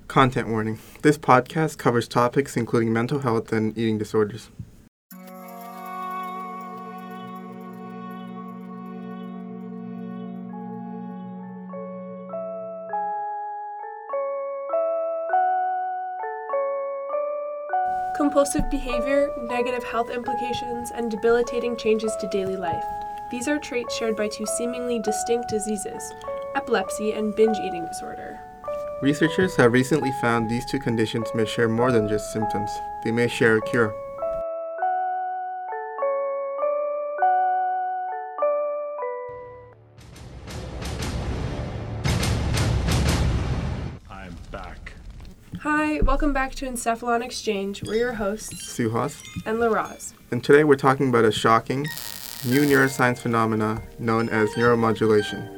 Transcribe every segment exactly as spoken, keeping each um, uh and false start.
Content warning. This podcast covers topics including mental health and eating disorders. Compulsive behavior, negative health implications, and debilitating changes to daily life. These are traits shared by two seemingly distinct diseases, epilepsy and binge eating disorder. Researchers have recently found these two conditions may share more than just symptoms. They may share a cure. I'm back. Hi, welcome back to Encephalon Exchange. We're your hosts, Suhas. and Laraz. And today we're talking about a shocking new neuroscience phenomena known as neuromodulation.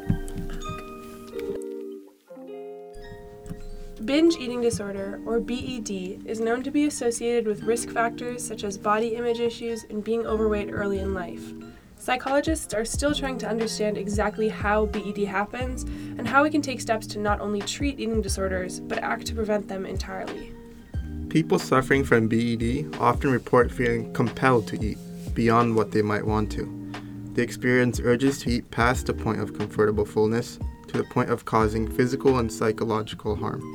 Binge eating disorder, or B E D, is known to be associated with risk factors such as body image issues and being overweight early in life. Psychologists are still trying to understand exactly how B E D happens and how we can take steps to not only treat eating disorders, but act to prevent them entirely. People suffering from B E D often report feeling compelled to eat beyond what they might want to. They experience urges to eat past the point of comfortable fullness to the point of causing physical and psychological harm.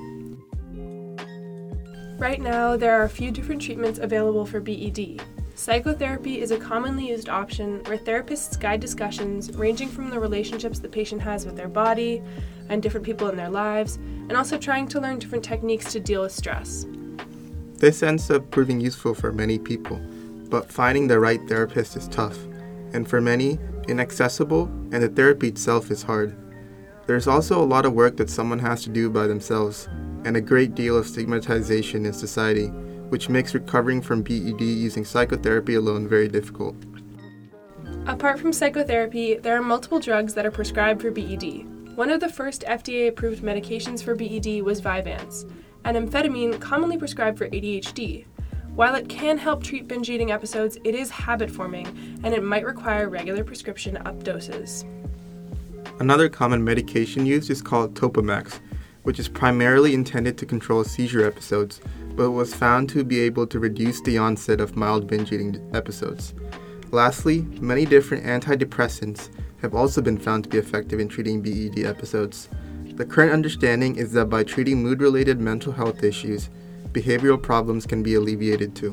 Right now, there are a few different treatments available for B E D. Psychotherapy is a commonly used option where therapists guide discussions ranging from the relationships the patient has with their body and different people in their lives, and also trying to learn different techniques to deal with stress. This ends up proving useful for many people, but finding the right therapist is tough, and for many, inaccessible, and the therapy itself is hard. There's also a lot of work that someone has to do by themselves, and a great deal of stigmatization in society, which makes recovering from B E D using psychotherapy alone very difficult. Apart from psychotherapy, there are multiple drugs that are prescribed for B E D. One of the first F D A-approved medications for B E D was Vyvanse, an amphetamine commonly prescribed for A D H D. While it can help treat binge eating episodes, it is habit-forming, and it might require regular prescription up doses. Another common medication used is called Topamax, which is primarily intended to control seizure episodes, but was found to be able to reduce the onset of mild binge eating episodes. Lastly, many different antidepressants have also been found to be effective in treating B E D episodes. The current understanding is that by treating mood-related mental health issues, behavioral problems can be alleviated too.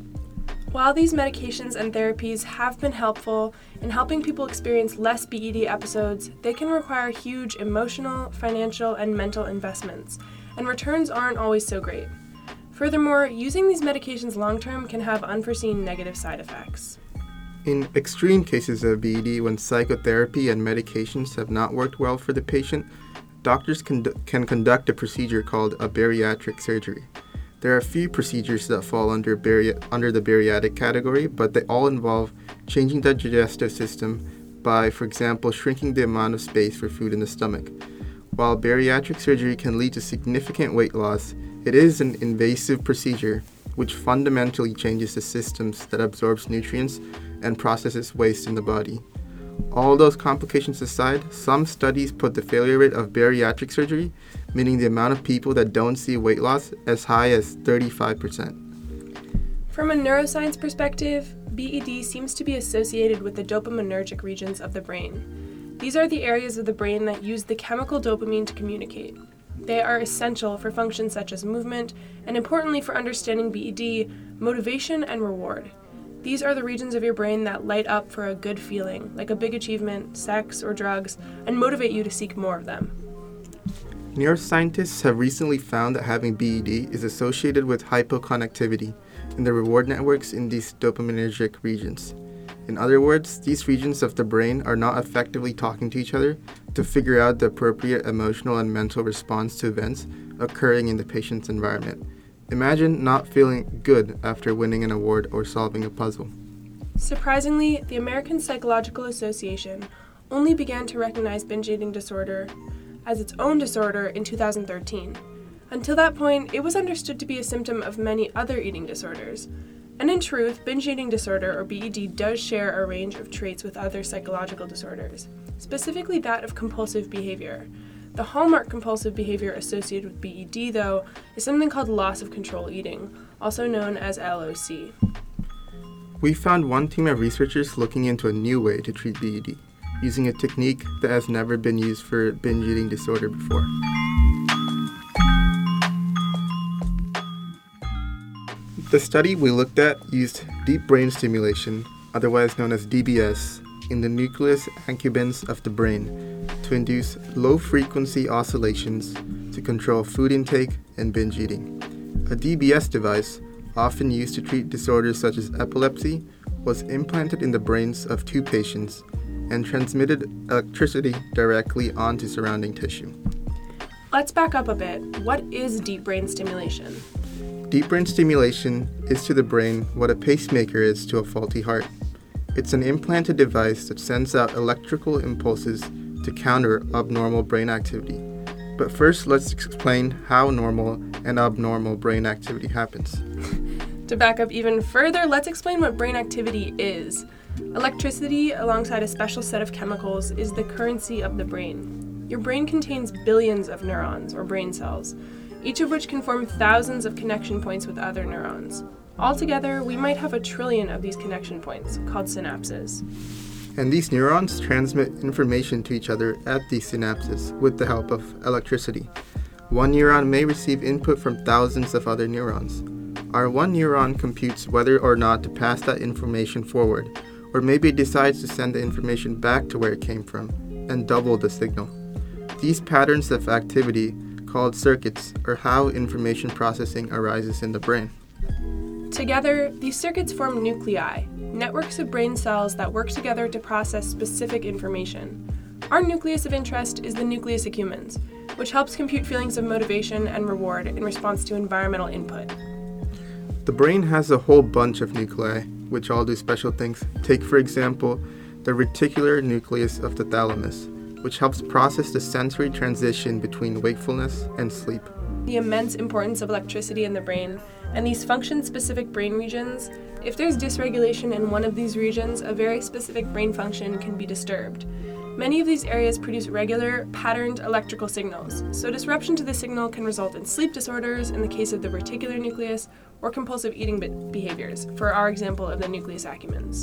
While these medications and therapies have been helpful in helping people experience less B E D episodes, they can require huge emotional, financial, and mental investments, and returns aren't always so great. Furthermore, using these medications long-term can have unforeseen negative side effects. In extreme cases of B E D, when psychotherapy and medications have not worked well for the patient, doctors can, can conduct a procedure called a bariatric surgery. There are a few procedures that fall under, bari- under the bariatric category, but they all involve changing the digestive system by, for example, shrinking the amount of space for food in the stomach. While bariatric surgery can lead to significant weight loss, it is an invasive procedure which fundamentally changes the systems that absorbs nutrients and processes waste in the body. All those complications aside, some studies put the failure rate of bariatric surgery, meaning the amount of people that don't see weight loss, as high as thirty-five percent. From a neuroscience perspective, B E D seems to be associated with the dopaminergic regions of the brain. These are the areas of the brain that use the chemical dopamine to communicate. They are essential for functions such as movement, and importantly for understanding B E D, motivation and reward. These are the regions of your brain that light up for a good feeling, like a big achievement, sex, or drugs, and motivate you to seek more of them. Neuroscientists have recently found that having B E D is associated with hypoconnectivity in the reward networks in these dopaminergic regions. In other words, these regions of the brain are not effectively talking to each other to figure out the appropriate emotional and mental response to events occurring in the patient's environment. Imagine not feeling good after winning an award or solving a puzzle. Surprisingly, the American Psychological Association only began to recognize binge eating disorder as its own disorder in two thousand thirteen. Until that point, it was understood to be a symptom of many other eating disorders. And in truth, binge eating disorder, or B E D, does share a range of traits with other psychological disorders, specifically that of compulsive behavior. The hallmark compulsive behavior associated with B E D, though, is something called loss of control eating, also known as L O C. We found one team of researchers looking into a new way to treat B E D, using a technique that has never been used for binge eating disorder before. The study we looked at used deep brain stimulation, otherwise known as D B S, in the nucleus accumbens of the brain to induce low-frequency oscillations to control food intake and binge eating. A D B S device, often used to treat disorders such as epilepsy, was implanted in the brains of two patients and transmitted electricity directly onto surrounding tissue. Let's back up a bit. What is deep brain stimulation? Deep brain stimulation is to the brain what a pacemaker is to a faulty heart. It's an implanted device that sends out electrical impulses to counter abnormal brain activity. But first, let's explain how normal and abnormal brain activity happens. To back up even further, let's explain what brain activity is. Electricity, alongside a special set of chemicals, is the currency of the brain. Your brain contains billions of neurons, or brain cells, each of which can form thousands of connection points with other neurons. Altogether, we might have a trillion of these connection points, called synapses. And these neurons transmit information to each other at these synapses with the help of electricity. One neuron may receive input from thousands of other neurons. Our one neuron computes whether or not to pass that information forward, or maybe it decides to send the information back to where it came from, and double the signal. These patterns of activity, called circuits, are how information processing arises in the brain. Together, these circuits form nuclei, networks of brain cells that work together to process specific information. Our nucleus of interest is the nucleus accumbens, which helps compute feelings of motivation and reward in response to environmental input. The brain has a whole bunch of nuclei, which all do special things. Take, for example, the reticular nucleus of the thalamus, which helps process the sensory transition between wakefulness and sleep. The immense importance of electricity in the brain, and these function-specific brain regions, if there's dysregulation in one of these regions, a very specific brain function can be disturbed. Many of these areas produce regular, patterned electrical signals, so disruption to the signal can result in sleep disorders in the case of the reticular nucleus, or compulsive eating be- behaviors, for our example of the nucleus accumbens.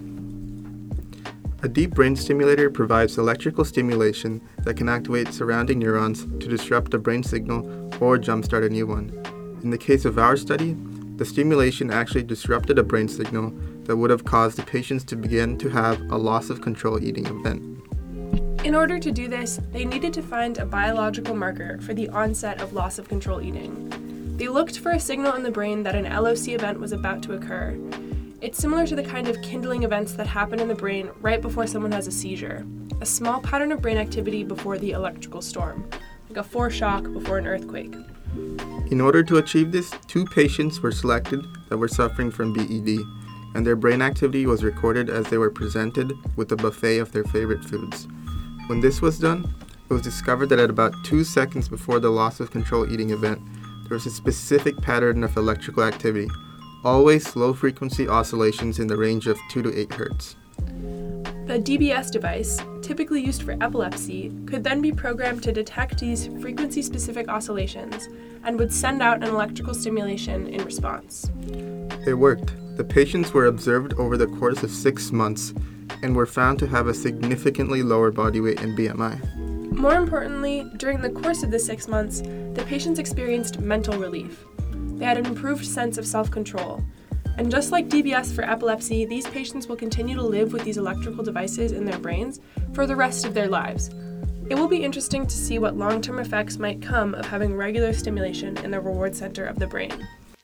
A deep brain stimulator provides electrical stimulation that can activate surrounding neurons to disrupt a brain signal or jumpstart a new one. In the case of our study, the stimulation actually disrupted a brain signal that would have caused the patients to begin to have a loss of control eating event. In order to do this, they needed to find a biological marker for the onset of loss of control eating. They looked for a signal in the brain that an L O C event was about to occur. It's similar to the kind of kindling events that happen in the brain right before someone has a seizure, a small pattern of brain activity before the electrical storm, like a foreshock before an earthquake. In order to achieve this, two patients were selected that were suffering from B E D, and their brain activity was recorded as they were presented with a buffet of their favorite foods. When this was done, it was discovered that at about two seconds before the loss of control eating event, there was a specific pattern of electrical activity, always low-frequency oscillations in the range of two to eight hertz. The D B S device, typically used for epilepsy, could then be programmed to detect these frequency-specific oscillations and would send out an electrical stimulation in response. It worked. The patients were observed over the course of six months and were found to have a significantly lower body weight and B M I. More importantly, during the course of the six months, the patients experienced mental relief. They had an improved sense of self-control. And just like D B S for epilepsy, these patients will continue to live with these electrical devices in their brains for the rest of their lives. It will be interesting to see what long-term effects might come of having regular stimulation in the reward center of the brain.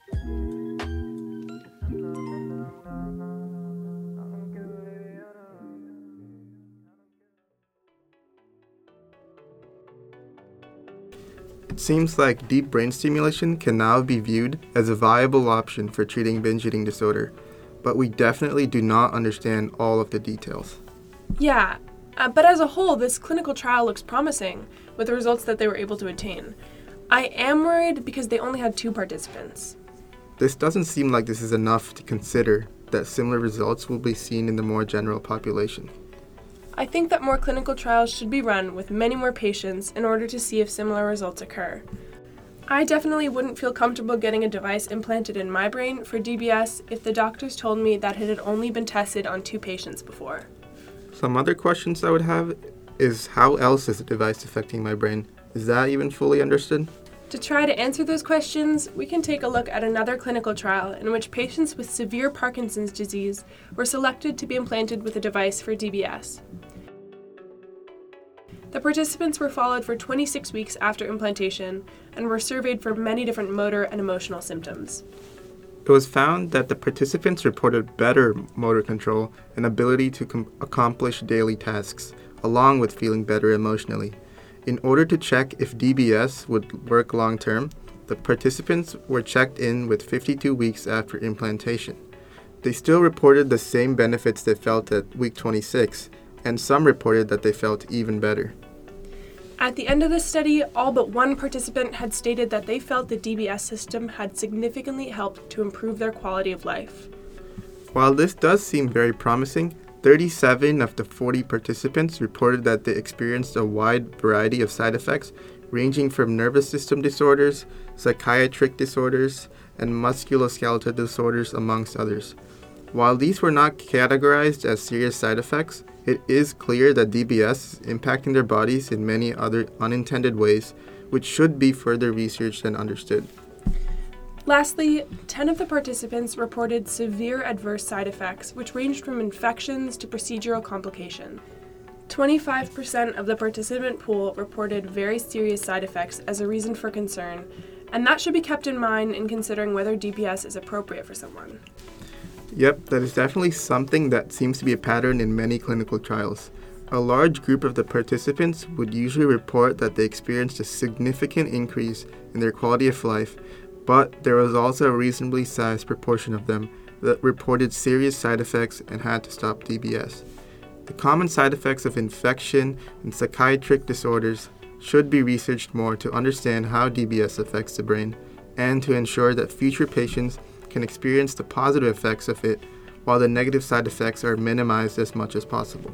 It seems like deep brain stimulation can now be viewed as a viable option for treating binge eating disorder, but we definitely do not understand all of the details. Yeah, uh, but as a whole, this clinical trial looks promising with the results that they were able to attain. I am worried because they only had two participants. This doesn't seem like this is enough to consider that similar results will be seen in the more general population. I think that more clinical trials should be run with many more patients in order to see if similar results occur. I definitely wouldn't feel comfortable getting a device implanted in my brain for D B S if the doctors told me that it had only been tested on two patients before. Some other questions I would have is, how else is the device affecting my brain? Is that even fully understood? To try to answer those questions, we can take a look at another clinical trial in which patients with severe Parkinson's disease were selected to be implanted with a device for D B S. The participants were followed for twenty-six weeks after implantation and were surveyed for many different motor and emotional symptoms. It was found that the participants reported better motor control and ability to com- accomplish daily tasks, along with feeling better emotionally. In order to check if D B S would work long-term, the participants were checked in with fifty-two weeks after implantation. They still reported the same benefits they felt at week twenty-six, and some reported that they felt even better. At the end of the study, all but one participant had stated that they felt the D B S system had significantly helped to improve their quality of life. While this does seem very promising, thirty-seven of the forty participants reported that they experienced a wide variety of side effects, ranging from nervous system disorders, psychiatric disorders, and musculoskeletal disorders, amongst others. While these were not categorized as serious side effects, it is clear that D B S is impacting their bodies in many other unintended ways, which should be further researched and understood. Lastly, ten of the participants reported severe adverse side effects, which ranged from infections to procedural complication. twenty-five percent of the participant pool reported very serious side effects as a reason for concern, and that should be kept in mind in considering whether D B S is appropriate for someone. Yep, that is definitely something that seems to be a pattern in many clinical trials. A large group of the participants would usually report that they experienced a significant increase in their quality of life, but there was also a reasonably sized proportion of them that reported serious side effects and had to stop D B S. The common side effects of infection and psychiatric disorders should be researched more to understand how D B S affects the brain and to ensure that future patients can experience the positive effects of it while the negative side effects are minimized as much as possible.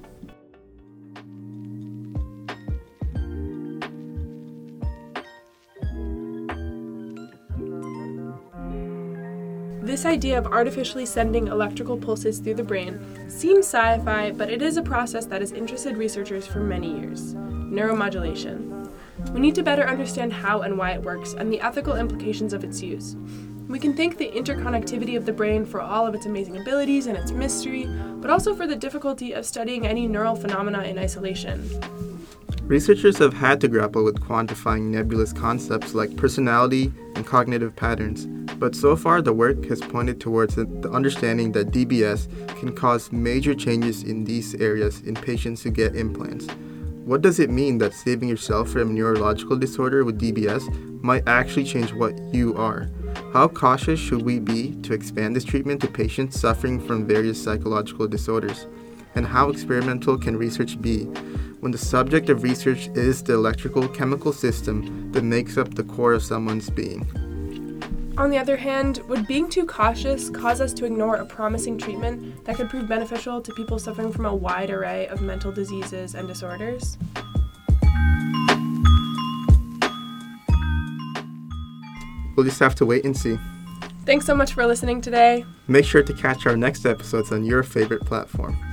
This idea of artificially sending electrical pulses through the brain seems sci-fi, but it is a process that has interested researchers for many years: neuromodulation. We need to better understand how and why it works and the ethical implications of its use. We can thank the interconnectivity of the brain for all of its amazing abilities and its mystery, but also for the difficulty of studying any neural phenomena in isolation. Researchers have had to grapple with quantifying nebulous concepts like personality and cognitive patterns, but so far the work has pointed towards the understanding that D B S can cause major changes in these areas in patients who get implants. What does it mean that saving yourself from a neurological disorder with D B S might actually change what you are? How cautious should we be to expand this treatment to patients suffering from various psychological disorders? And how experimental can research be when the subject of research is the electrical chemical system that makes up the core of someone's being? On the other hand, would being too cautious cause us to ignore a promising treatment that could prove beneficial to people suffering from a wide array of mental diseases and disorders? We'll just have to wait and see. Thanks so much for listening today. Make sure to catch our next episodes on your favorite platform.